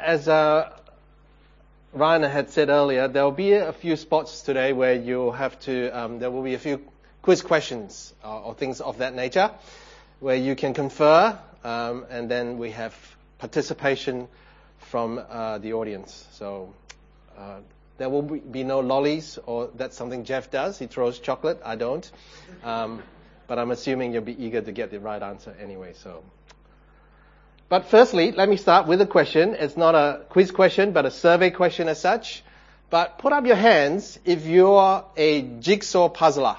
as Ryan had said earlier, there will be a few spots today where you'll have to, there will be a few quiz questions or things of that nature where you can confer, and then we have participation from the audience. So there will be no lollies, or that's something Jeff does. He throws chocolate. I don't. But I'm assuming you'll be eager to get the right answer anyway. But firstly, let me start with a question. It's not a quiz question, but a survey question as such. But put up your hands if you're a jigsaw puzzler.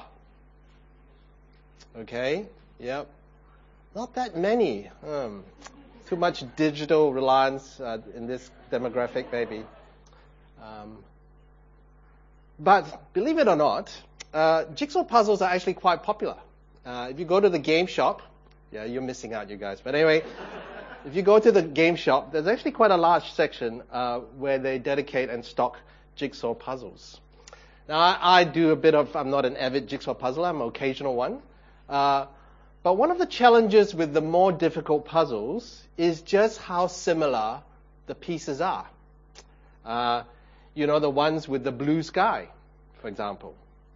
Okay? Yep. Not that many. Too much digital reliance in this demographic, maybe. But believe it or not, jigsaw puzzles are actually quite popular. If you go to the game shop, yeah, you're missing out, you guys. But anyway, if you go to the game shop, there's actually quite a large section where they dedicate and stock jigsaw puzzles. Now, I do a bit of, I'm not an avid jigsaw puzzler, I'm an occasional one. But one of the challenges with the more difficult puzzles is just how similar the pieces are. The ones with the blue sky, for example.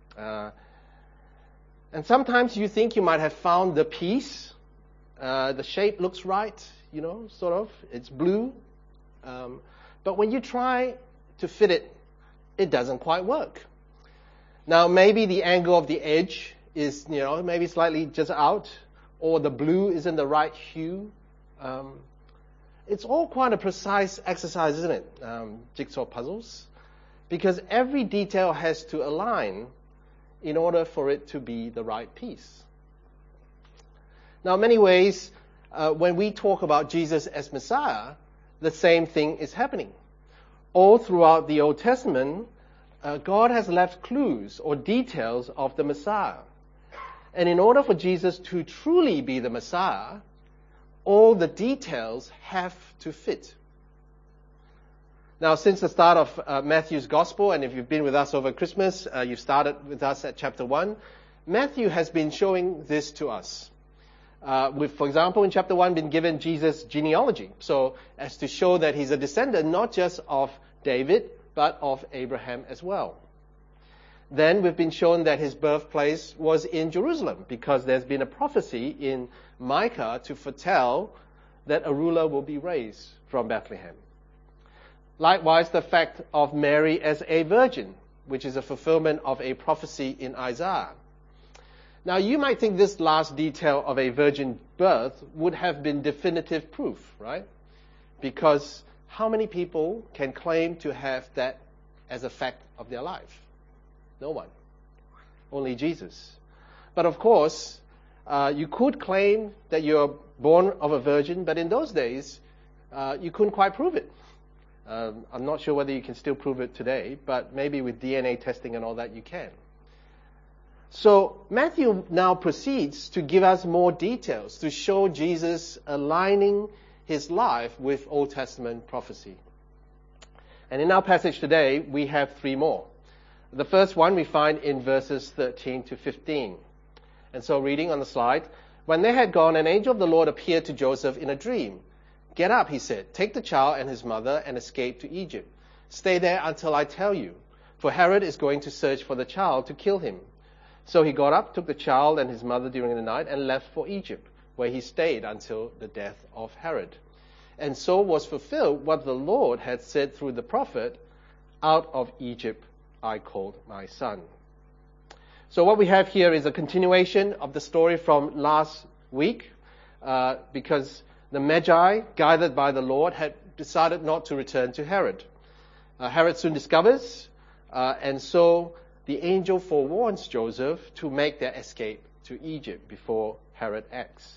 And sometimes you think you might have found the piece. The shape looks right, sort of. It's blue. But when you try to fit it, it doesn't quite work. Now, maybe the angle of the edge is, maybe slightly just out, or the blue isn't the right hue. It's all quite a precise exercise, isn't it? Jigsaw puzzles. Because every detail has to align in order for it to be the right piece. Now, in many ways, when we talk about Jesus as Messiah, the same thing is happening. All throughout the Old Testament, God has left clues or details of the Messiah. And in order for Jesus to truly be the Messiah, all the details have to fit. Now, since the start of Matthew's Gospel, and if you've been with us over Christmas, you started with us at chapter 1, Matthew has been showing this to us. For example, in chapter 1, been given Jesus' genealogy, so as to show that he's a descendant not just of David, but of Abraham as well. Then we've been shown that his birthplace was in Jerusalem, because there's been a prophecy in Micah to foretell that a ruler will be raised from Bethlehem. Likewise, the fact of Mary as a virgin, which is a fulfillment of a prophecy in Isaiah. Now, you might think this last detail of a virgin birth would have been definitive proof, right? Because how many people can claim to have that as a fact of their life? No one. Only Jesus. But of course, you could claim that you're born of a virgin, but in those days, you couldn't quite prove it. I'm not sure whether you can still prove it today, but maybe with DNA testing and all that you can. So Matthew now proceeds to give us more details to show Jesus aligning his life with Old Testament prophecy. And in our passage today, we have 3 more. The first one we find in verses 13 to 15. And so reading on the slide, when they had gone, an angel of the Lord appeared to Joseph in a dream. "Get up," he said, "take the child and his mother and escape to Egypt. Stay there until I tell you, for Herod is going to search for the child to kill him." So he got up, took the child and his mother during the night, and left for Egypt, where he stayed until the death of Herod. And so was fulfilled what the Lord had said through the prophet, "Out of Egypt I called my son." So what we have here is a continuation of the story from last week, because the Magi, guided by the Lord, had decided not to return to Herod. Herod soon discovers, and so the angel forewarns Joseph to make their escape to Egypt before Herod acts.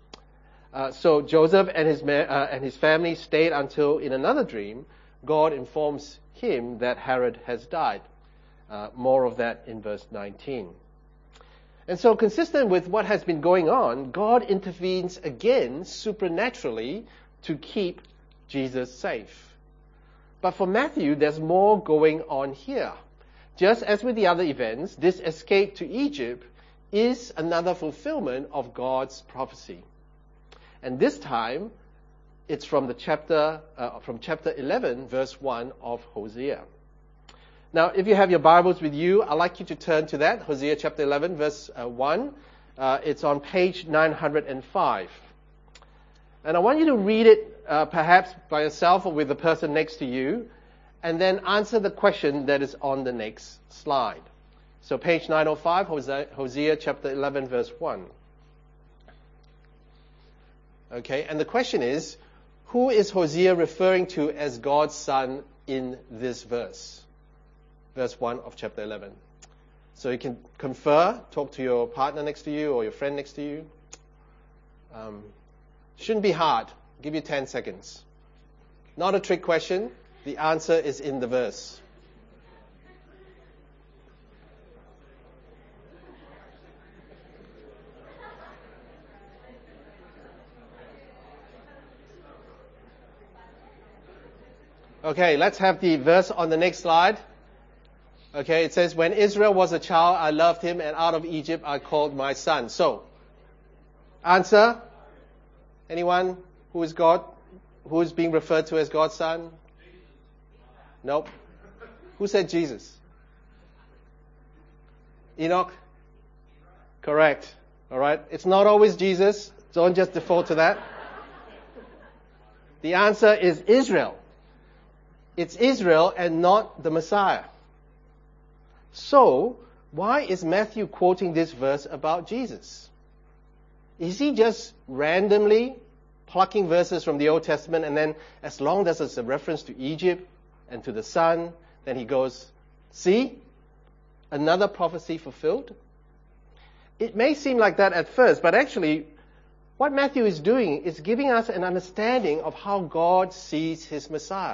So Joseph and his family stayed until, in another dream, God informs him that Herod has died. More of that in verse 19. And so, consistent with what has been going on, God intervenes again supernaturally to keep Jesus safe. But for Matthew, there's more going on here. Just as with the other events, this escape to Egypt is another fulfillment of God's prophecy. And this time, It's from chapter 11, verse 1 of Hosea. Now, if you have your Bibles with you, I'd like you to turn to that, Hosea chapter 11, verse 1. It's on page 905. And I want you to read it perhaps by yourself or with the person next to you, and then answer the question that is on the next slide. So page 905, Hosea chapter 11, verse 1. Okay, and the question is, who is Hosea referring to as God's son in this verse? Verse 1 of chapter 11. So you can confer, talk to your partner next to you or your friend next to you. Shouldn't be hard. I'll give you 10 seconds. Not a trick question. The answer is in the verse. Okay, let's have the verse on the next slide. Okay, it says, when Israel was a child, I loved him, and out of Egypt I called my son. So, answer? Anyone who is God, who is being referred to as God's son? Nope. Who said Jesus? Enoch? Correct. All right. It's not always Jesus. Don't just default to that. The answer is Israel. It's Israel and not the Messiah. So, why is Matthew quoting this verse about Jesus? Is he just randomly plucking verses from the Old Testament, and then as long as it's a reference to Egypt and to the son, then he goes, see, another prophecy fulfilled? It may seem like that at first, but actually, what Matthew is doing is giving us an understanding of how God sees his Messiah.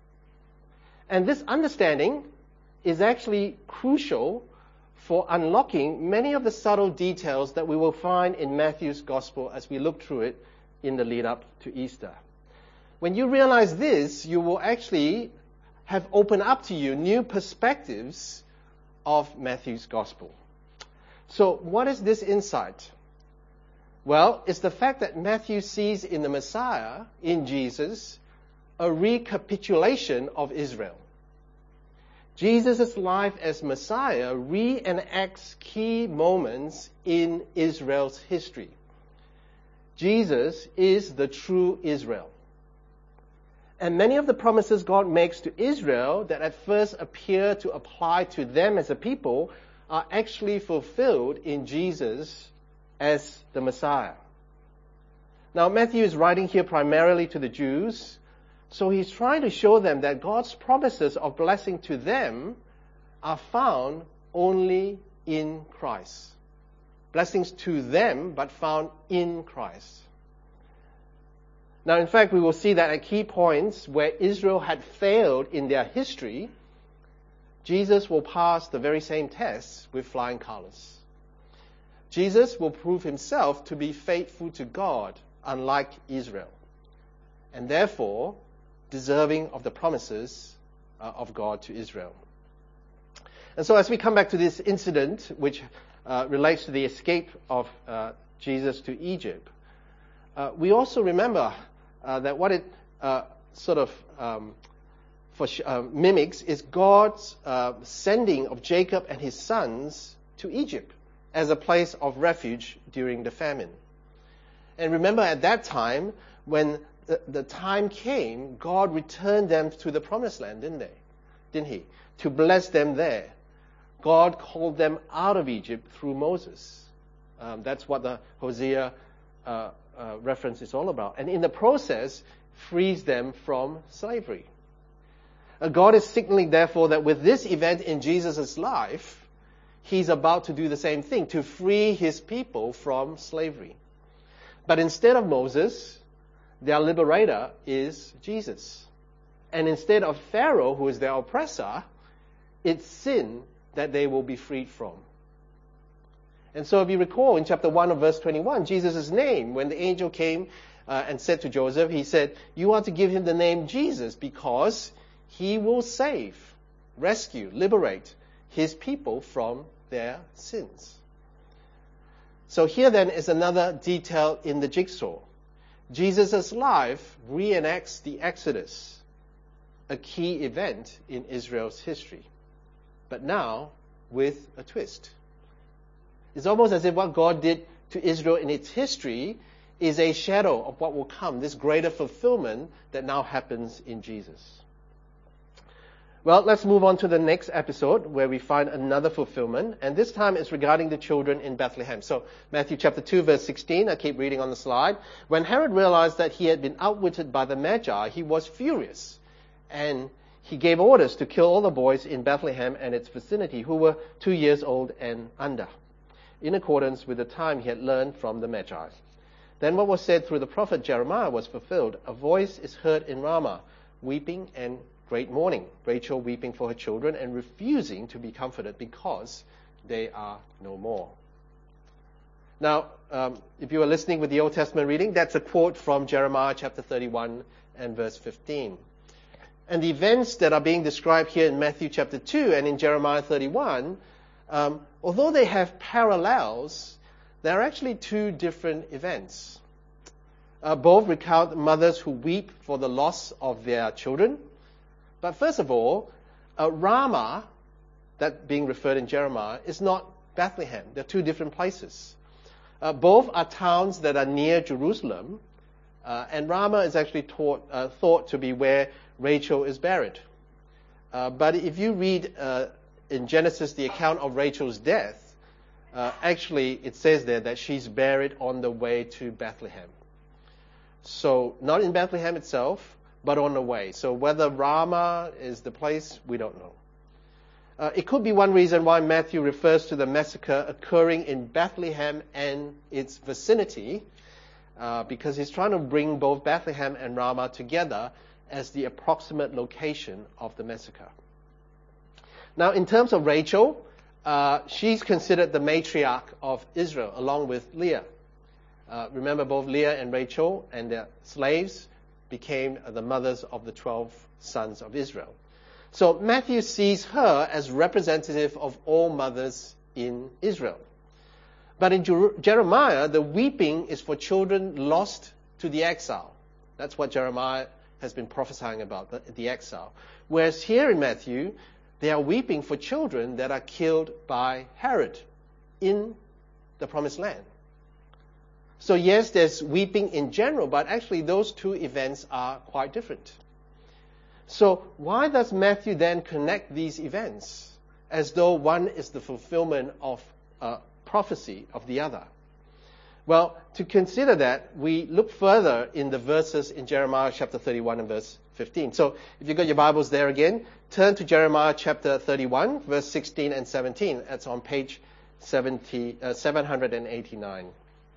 And this understanding is actually crucial for unlocking many of the subtle details that we will find in Matthew's gospel as we look through it in the lead up to Easter. When you realize this, you will actually have opened up to you new perspectives of Matthew's gospel. So what is this insight? Well, it's the fact that Matthew sees in the Messiah, in Jesus, a recapitulation of Israel. Jesus' life as Messiah reenacts key moments in Israel's history. Jesus is the true Israel. And many of the promises God makes to Israel that at first appear to apply to them as a people are actually fulfilled in Jesus as the Messiah. Now, Matthew is writing here primarily to the Jews, so he's trying to show them that God's promises of blessing to them are found only in Christ. Blessings to them, but found in Christ. Now, in fact, we will see that at key points where Israel had failed in their history, Jesus will pass the very same tests with flying colors. Jesus will prove himself to be faithful to God, unlike Israel, and therefore deserving of the promises of God to Israel. And so as we come back to this incident, which relates to the escape of Jesus to Egypt, we also remember that what it mimics is God's sending of Jacob and his sons to Egypt as a place of refuge during the famine. And remember at that time, when the time came, God returned them to the promised land, didn't he? To bless them there. God called them out of Egypt through Moses. That's what the Hosea reference is all about. And in the process, frees them from slavery. God is signaling, therefore, that with this event in Jesus' life, he's about to do the same thing, to free his people from slavery. But instead of Moses, their liberator is Jesus. And instead of Pharaoh, who is their oppressor, it's sin that they will be freed from. And so if you recall in chapter 1 of verse 21, Jesus' name, when the angel came and said to Joseph, he said, you are to give him the name Jesus because he will save, rescue, liberate his people from their sins. So here then is another detail in the jigsaw. Jesus' life reenacts the Exodus, a key event in Israel's history, but now with a twist. It's almost as if what God did to Israel in its history is a shadow of what will come, this greater fulfillment that now happens in Jesus. Well, let's move on to the next episode where we find another fulfillment, and this time it's regarding the children in Bethlehem. So Matthew chapter 2 verse 16, I keep reading on the slide. When Herod realized that he had been outwitted by the Magi, he was furious, and he gave orders to kill all the boys in Bethlehem and its vicinity who were 2 years old and under, in accordance with the time he had learned from the Magi. Then what was said through the prophet Jeremiah was fulfilled. A voice is heard in Ramah, weeping and great mourning, Rachel weeping for her children and refusing to be comforted because they are no more. Now, if you were listening with the Old Testament reading, that's a quote from Jeremiah chapter 31 and verse 15. And the events that are being described here in Matthew chapter 2 and in Jeremiah 31, although they have parallels, they're actually two different events. Both recount mothers who weep for the loss of their children. But first of all, Ramah, that being referred in Jeremiah, is not Bethlehem. They're two different places. Both are towns that are near Jerusalem, and Ramah is actually thought to be where Rachel is buried. But if you read in Genesis the account of Rachel's death, actually it says there that she's buried on the way to Bethlehem. So not in Bethlehem itself, but on the way. So whether Ramah is the place, we don't know. It could be one reason why Matthew refers to the massacre occurring in Bethlehem and its vicinity, because he's trying to bring both Bethlehem and Ramah together as the approximate location of the massacre. Now, in terms of Rachel, she's considered the matriarch of Israel, along with Leah. Remember, both Leah and Rachel and their slaves became the mothers of the 12 sons of Israel. So Matthew sees her as representative of all mothers in Israel. But in Jeremiah, the weeping is for children lost to the exile. That's what Jeremiah has been prophesying about, the exile. Whereas here in Matthew, they are weeping for children that are killed by Herod in the Promised Land. So yes, there's weeping in general, but actually those two events are quite different. So why does Matthew then connect these events as though one is the fulfillment of prophecy of the other? Well, to consider that, we look further in the verses in Jeremiah chapter 31 and verse 15. So if you've got your Bibles there again, turn to Jeremiah chapter 31, verse 16 and 17. That's on page 789.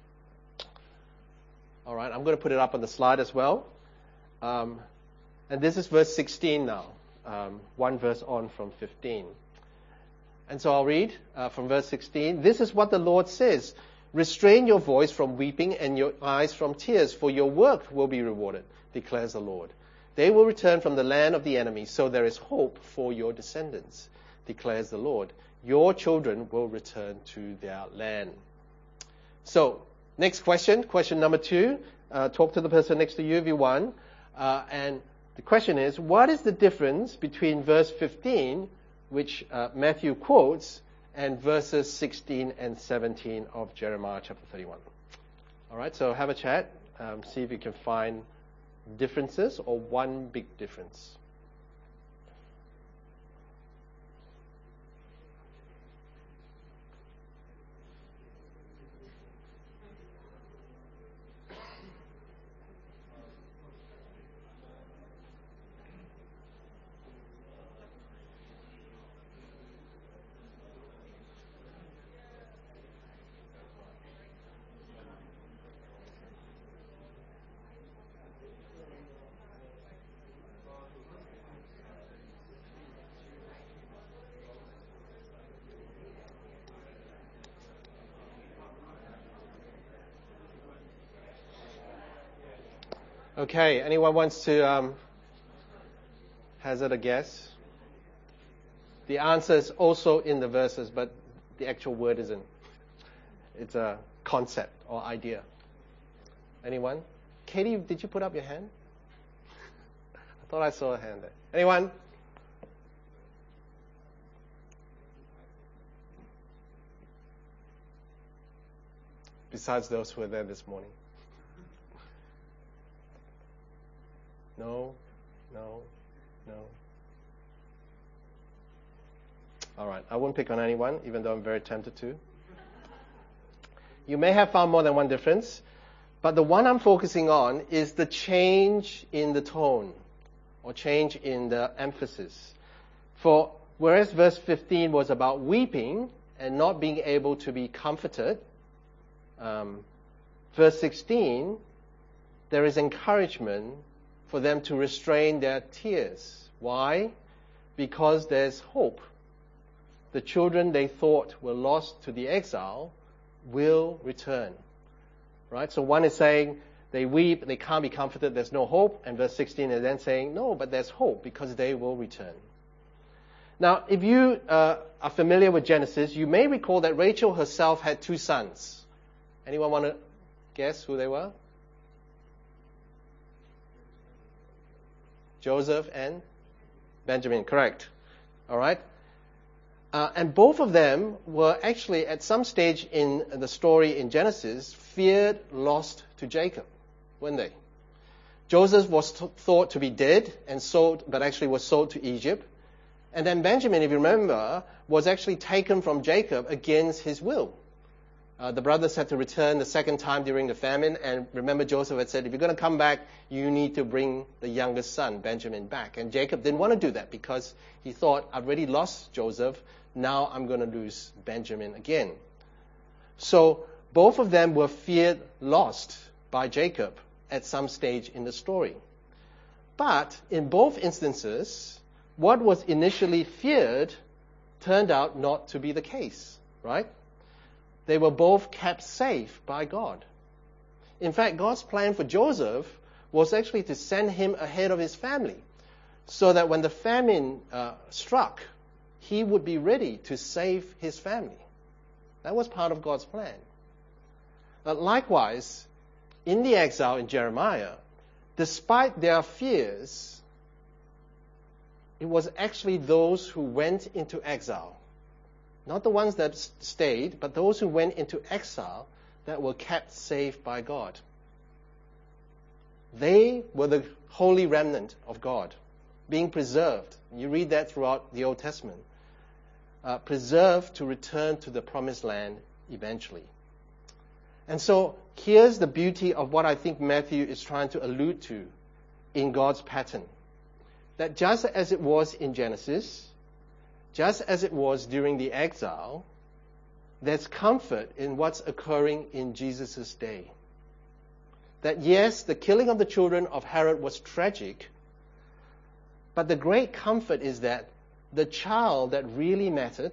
All right, I'm going to put it up on the slide as well. And this is verse 16 now, one verse on from 15. And so I'll read from verse 16. This is what the Lord says. Restrain your voice from weeping and your eyes from tears, for your work will be rewarded, declares the Lord. They will return from the land of the enemy, so there is hope for your descendants, declares the Lord. Your children will return to their land. So, next question number 2. Talk to the person next to you if you want. And the question is, what is the difference between verse 15, which Matthew quotes, and verses 16 and 17 of Jeremiah chapter 31? All right, so have a chat. See if you can find differences or one big difference. Okay, anyone wants to hazard a guess? The answer is also in the verses, but the actual word isn't. It's a concept or idea. Anyone? Katie, did you put up your hand? I thought I saw a hand there. Anyone? Besides those who were there this morning. No. All right, I won't pick on anyone, even though I'm very tempted to. You may have found more than one difference, but the one I'm focusing on is the change in the tone, or change in the emphasis. For whereas verse 15 was about weeping and not being able to be comforted, verse 16, there is encouragement for them to restrain their tears. Why? Because there's hope. The children they thought were lost to the exile will return. Right? So one is saying they weep, they can't be comforted, there's no hope. And verse 16 is then saying, no, but there's hope because they will return. Now, if you are familiar with Genesis, you may recall that Rachel herself had 2 sons. Anyone want to guess who they were? Joseph and Benjamin, correct. All right. And both of them were actually at some stage in the story in Genesis feared lost to Jacob, weren't they? Joseph was thought to be dead and sold, but actually was sold to Egypt. And then Benjamin, if you remember, was actually taken from Jacob against his will. The brothers had to return the second time during the famine, and remember Joseph had said, if you're going to come back, you need to bring the youngest son, Benjamin, back. And Jacob didn't want to do that because he thought, I've already lost Joseph, now I'm going to lose Benjamin again. So both of them were feared lost by Jacob at some stage in the story. But in both instances, what was initially feared turned out not to be the case, right? They were both kept safe by God. In fact, God's plan for Joseph was actually to send him ahead of his family so that when the famine struck, he would be ready to save his family. That was part of God's plan. Likewise, in the exile in Jeremiah, despite their fears, it was actually those who went into exile, not the ones that stayed, but those who went into exile that were kept safe by God. They were the holy remnant of God, being preserved. You read that throughout the Old Testament. Preserved to return to the promised land eventually. And so here's the beauty of what I think Matthew is trying to allude to in God's pattern. That just as it was in Genesis, just as it was during the exile, there's comfort in what's occurring in Jesus' day. That yes, the killing of the children of Herod was tragic, but the great comfort is that the child that really mattered,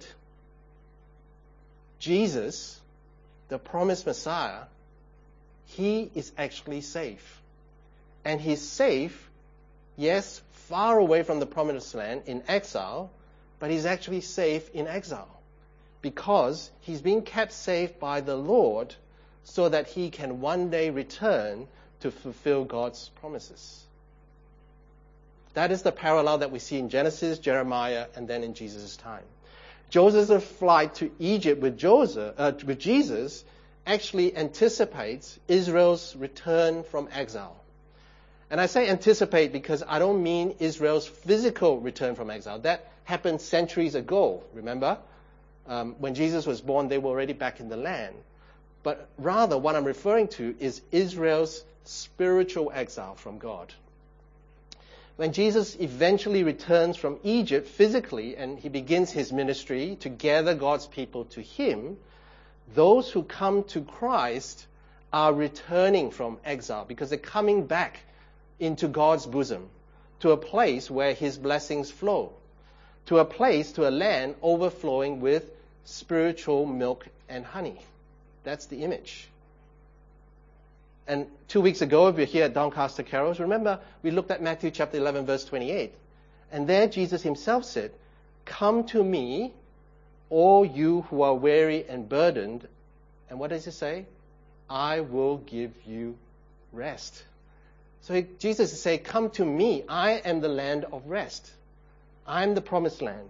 Jesus, the promised Messiah, he is actually safe. And he's safe, yes, far away from the promised land in exile, but he's actually safe in exile because he's being kept safe by the Lord so that he can one day return to fulfill God's promises. That is the parallel that we see in Genesis, Jeremiah, and then in Jesus' time. Joseph's flight to Egypt with Jesus actually anticipates Israel's return from exile. And I say anticipate because I don't mean Israel's physical return from exile. That happened centuries ago, remember? When Jesus was born, they were already back in the land. But rather, what I'm referring to is Israel's spiritual exile from God. When Jesus eventually returns from Egypt physically and he begins his ministry to gather God's people to him, those who come to Christ are returning from exile because they're coming back into God's bosom, to a place where his blessings flow, to a land overflowing with spiritual milk and honey. That's the image. And 2 weeks ago, if you're here at Doncaster Carols, remember we looked at Matthew chapter 11, verse 28. And there Jesus himself said, "Come to me, all you who are weary and burdened." And what does he say? "I will give you rest." So Jesus is saying, come to me. I am the land of rest. I'm the promised land.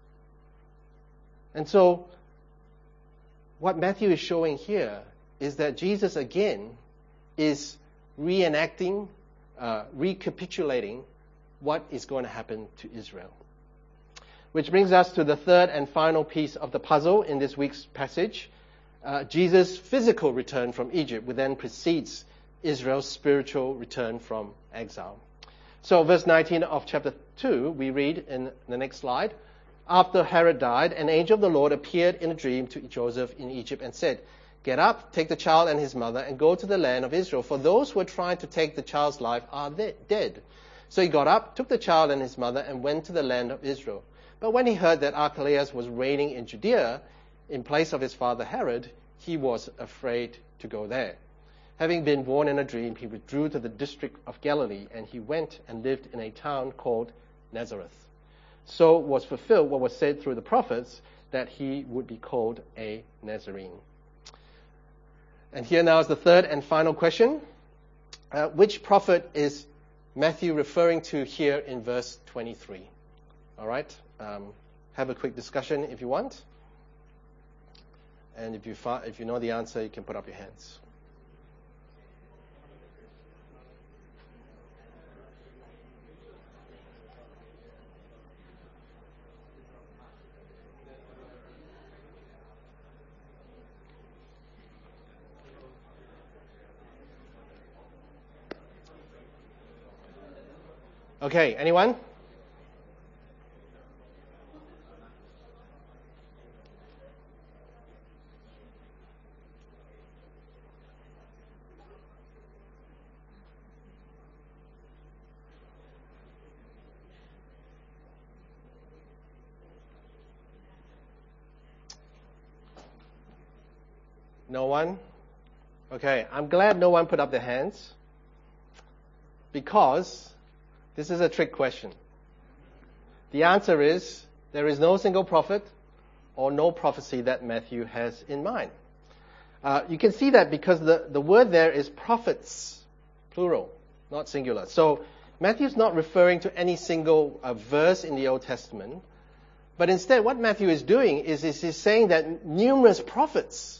And so, what Matthew is showing here is that Jesus again is reenacting, recapitulating what is going to happen to Israel. Which brings us to the third and final piece of the puzzle in this week's passage. Jesus' physical return from Egypt, which then precedes Israel's spiritual return from exile. So verse 19 of chapter 2, we read in the next slide, after Herod died, an angel of the Lord appeared in a dream to Joseph in Egypt and said, get up, take the child and his mother, and go to the land of Israel, for those who are trying to take the child's life are dead. So he got up, took the child and his mother, and went to the land of Israel. But when he heard that Archelaus was reigning in Judea in place of his father Herod, he was afraid to go there. Having been warned in a dream, he withdrew to the district of Galilee, and he went and lived in a town called Nazareth. So was fulfilled what was said through the prophets, that he would be called a Nazarene. And here now is the third and final question. Which prophet is Matthew referring to here in verse 23? All right. Have a quick discussion if you want. And if you know the answer, you can put up your hands. Okay, anyone? No one? Okay, I'm glad no one put up their hands, because this is a trick question. The answer is, there is no single prophet or no prophecy that Matthew has in mind. You can see that because the word there is prophets, plural, not singular. So Matthew's not referring to any single verse in the Old Testament, but instead what Matthew is doing is he's saying that numerous prophets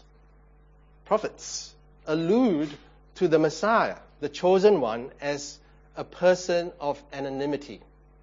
allude to the Messiah, the chosen one, as a person of anonymity.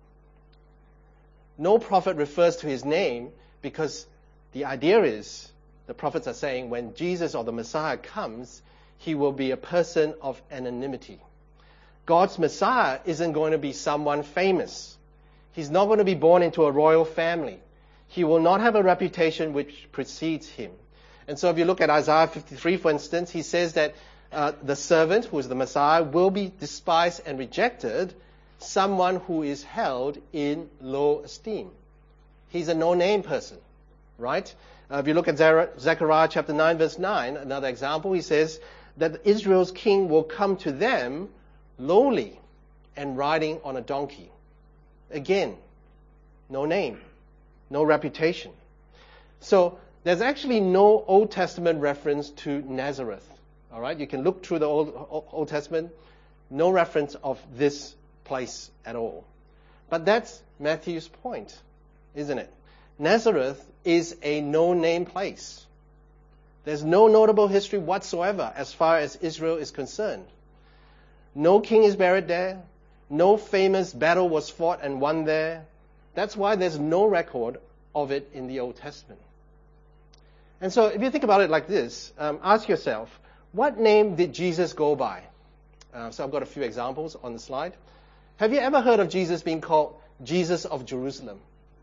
No prophet refers to his name because the idea is, the prophets are saying, when Jesus or the Messiah comes, he will be a person of anonymity. God's Messiah isn't going to be someone famous. He's not going to be born into a royal family. He will not have a reputation which precedes him. And so if you look at Isaiah 53, for instance, he says that the servant, who is the Messiah, will be despised and rejected, someone who is held in low esteem. He's a no-name person, right? If you look at Zechariah chapter 9, verse 9, another example, he says that Israel's king will come to them lowly and riding on a donkey. Again, no name, no reputation. So there's actually no Old Testament reference to Nazareth. All right, you can look through the Old Testament, no reference of this place at all. But that's Matthew's point, isn't it? Nazareth is a no-name place. There's no notable history whatsoever as far as Israel is concerned. No king is buried there. No famous battle was fought and won there. That's why there's no record of it in the Old Testament. And so if you think about it like this, ask yourself, what name did Jesus go by? So I've got a few examples on the slide. Have you ever heard of Jesus being called Jesus of Jerusalem?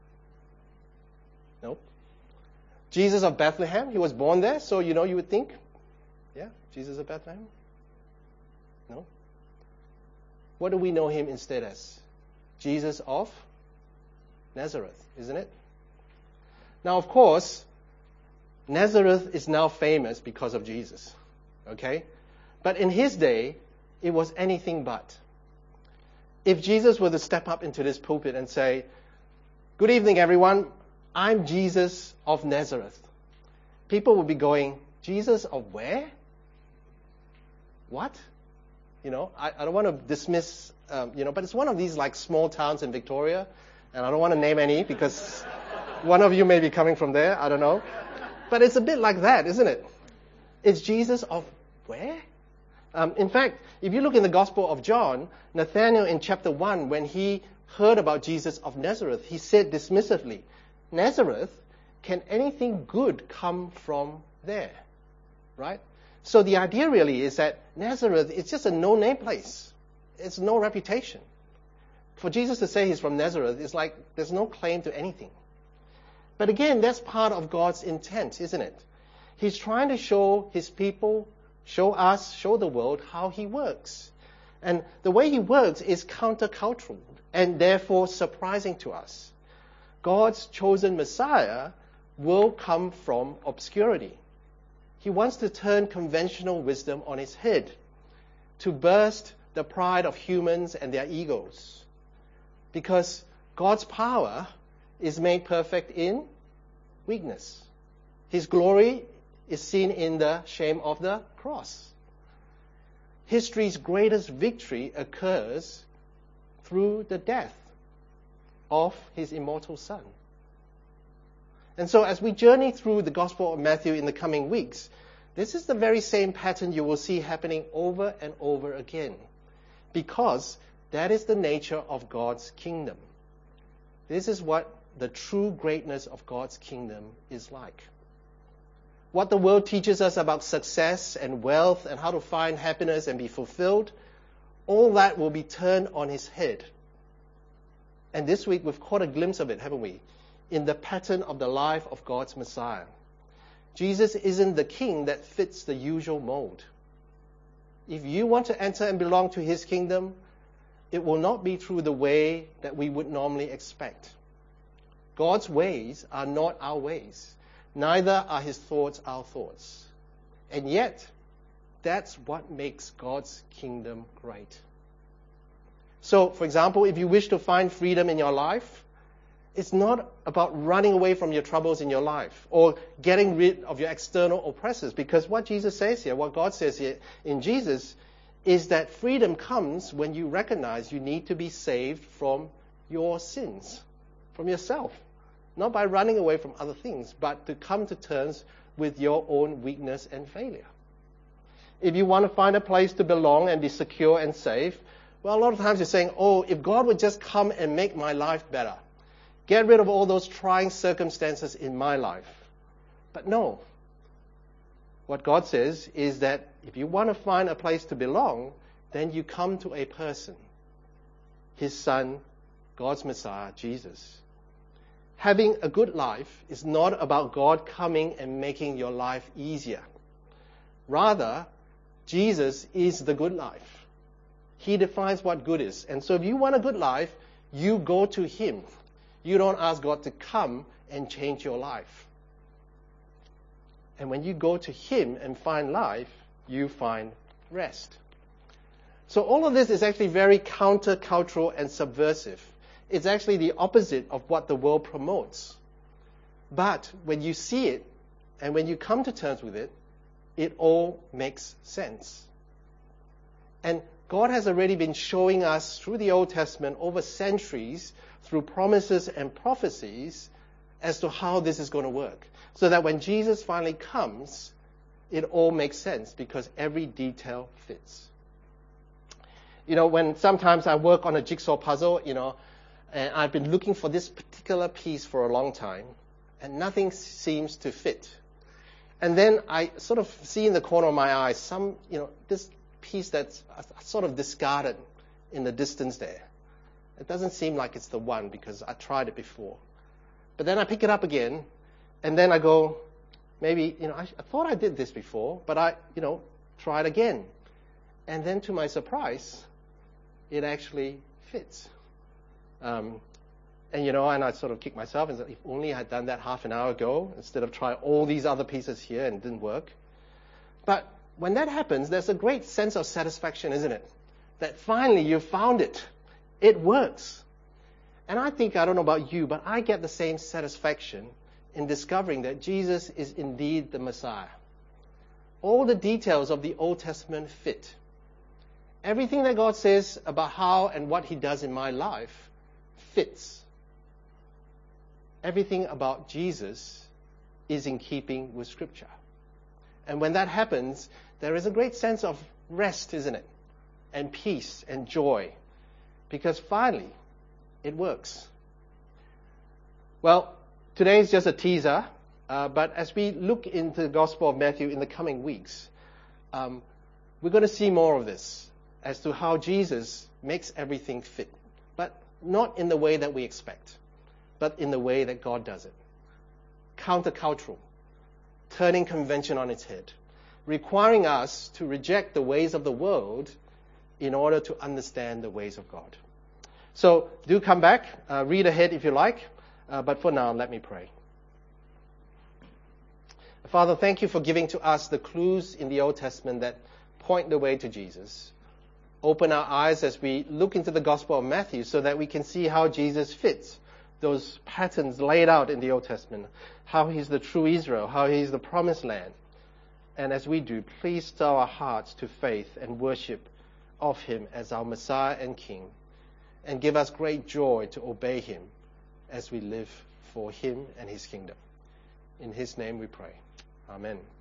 No. Jesus of Bethlehem, he was born there, so you would think, yeah, Jesus of Bethlehem? No. What do we know him instead as? Jesus of Nazareth, isn't it? Now, of course, Nazareth is now famous because of Jesus. Okay? But in his day, it was anything but. If Jesus were to step up into this pulpit and say, good evening, everyone, I'm Jesus of Nazareth, people would be going, Jesus of where? What? I don't want to dismiss, but it's one of these like small towns in Victoria, and I don't want to name any because one of you may be coming from there, I don't know. But it's a bit like that, isn't it? It's Jesus of where? In fact, if you look in the Gospel of John, Nathanael in chapter 1, when he heard about Jesus of Nazareth, he said dismissively, Nazareth, can anything good come from there? Right? So the idea really is that Nazareth is just a no-name place. It's no reputation. For Jesus to say he's from Nazareth is like there's no claim to anything. But again, that's part of God's intent, isn't it? He's trying to show his people, show us, show the world how he works. And the way he works is countercultural and therefore surprising to us. God's chosen Messiah will come from obscurity. He wants to turn conventional wisdom on its head, to burst the pride of humans and their egos. Because God's power is made perfect in weakness. His glory is seen in the shame of the cross. History's greatest victory occurs through the death of his immortal Son. And so as we journey through the Gospel of Matthew in the coming weeks, this is the very same pattern you will see happening over and over again, because that is the nature of God's kingdom. This is what the true greatness of God's kingdom is like. What the world teaches us about success and wealth and how to find happiness and be fulfilled, all that will be turned on his head. And this week we've caught a glimpse of it, haven't we? In the pattern of the life of God's Messiah. Jesus isn't the king that fits the usual mold. If you want to enter and belong to his kingdom, it will not be through the way that we would normally expect. God's ways are not our ways. Neither are his thoughts our thoughts. And yet, that's what makes God's kingdom great. So, for example, if you wish to find freedom in your life, it's not about running away from your troubles in your life or getting rid of your external oppressors, because what Jesus says here, what God says here in Jesus, is that freedom comes when you recognize you need to be saved from your sins, from yourself. Not by running away from other things, but to come to terms with your own weakness and failure. If you want to find a place to belong and be secure and safe, well, a lot of times you're saying, if God would just come and make my life better. Get rid of all those trying circumstances in my life. But no. What God says is that if you want to find a place to belong, then you come to a person. His Son, God's Messiah, Jesus. Having a good life is not about God coming and making your life easier. Rather, Jesus is the good life. He defines what good is. And so if you want a good life, you go to him. You don't ask God to come and change your life. And when you go to him and find life, you find rest. So all of this is actually very countercultural and subversive. It's actually the opposite of what the world promotes. But when you see it, and when you come to terms with it, it all makes sense. And God has already been showing us through the Old Testament over centuries, through promises and prophecies, as to how this is going to work. So that when Jesus finally comes, it all makes sense because every detail fits. When sometimes I work on a jigsaw puzzle, and I've been looking for this particular piece for a long time, and nothing seems to fit. And then I sort of see in the corner of my eye this piece that's sort of discarded in the distance there. It doesn't seem like it's the one because I tried it before. But then I pick it up again, and then I go, maybe, I thought I did this before, but I, tried again. And then to my surprise, it actually fits. And I sort of kick myself and said, if only I had done that half an hour ago instead of try all these other pieces here and it didn't work. But when that happens, there's a great sense of satisfaction, isn't it? That finally you found it. It works. And I don't know about you, but I get the same satisfaction in discovering that Jesus is indeed the Messiah. All the details of the Old Testament fit. everything that God says about how and what he does in my life fits. Everything about Jesus is in keeping with Scripture. And when that happens, there is a great sense of rest, isn't it? And peace and joy. Because finally, it works. Well, today is just a teaser, but as we look into the Gospel of Matthew in the coming weeks, we're going to see more of this as to how Jesus makes everything fit, but not in the way that we expect, but in the way that God does it. Countercultural, turning convention on its head, requiring us to reject the ways of the world in order to understand the ways of God. So do come back, read ahead if you like, but for now, let me pray. Father, thank you for giving to us the clues in the Old Testament that point the way to Jesus. Open our eyes as we look into the Gospel of Matthew so that we can see how Jesus fits those patterns laid out in the Old Testament, how he's the true Israel, how he's the promised land. And as we do, please stir our hearts to faith and worship of him as our Messiah and King, and give us great joy to obey him as we live for him and his kingdom. In his name we pray. Amen.